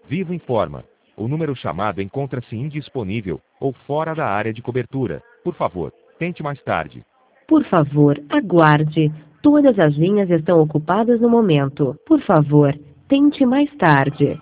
Vivo informa. O número chamado encontra-se indisponível ou fora da área de cobertura. Por favor, tente mais tarde. Por favor, aguarde. Todas as linhas estão ocupadas no momento. Por favor, tente mais tarde.